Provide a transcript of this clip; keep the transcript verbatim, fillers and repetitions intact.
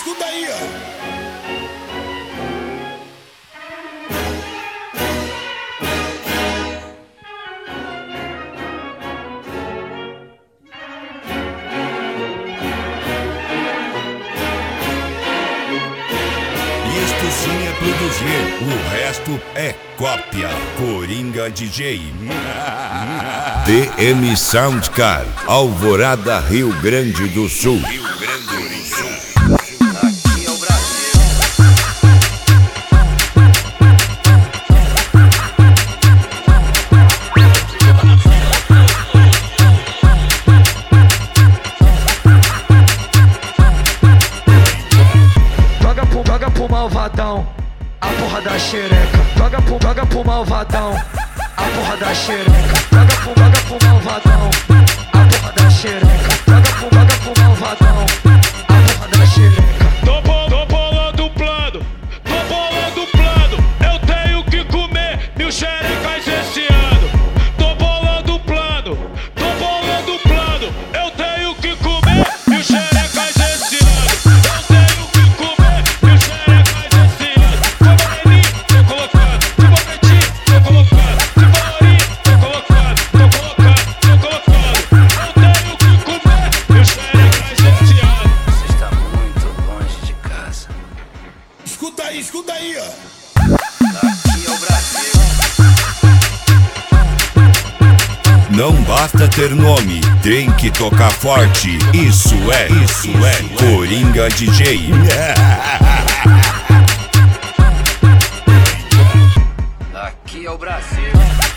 escuta aí, ó. Isto sim é produzir, o resto é cópia. Coringa D J. D M Soundcar, Alvorada, Rio Grande do Sul. Rio Grande do Sul. Aqui é o Brasil. Joga pro, joga pro malvadão a porra da xereca. Joga pro, joga pro malvadão a porra da xereca. Joga pro, joga pro malvadão a porra da xereca. Joga pro, joga pro malvadão a porra da xereca. Tô, bol, tô bolando o plano, tô bolando o plano. Eu tenho que comer mil xerecas esse ano. Tô bolando o plano, tô bolando o plano. Eu tenho que comer mil xerecas esse ano. Eu tenho que comer mil xerecas esse ano. De moreninho, tô colocando. De boquetinho, tô colocando. De colorinho, tô colocando. Tô colocando, tô colocando. Eu tenho que comer mil xerecas esse ano. Você está muito longe de casa. Escuta aí, escuta aí, ó. Aqui é o Brasil. Não basta ter nome, tem que tocar forte. Isso é, isso é Coringa D J. Aqui é o Brasil.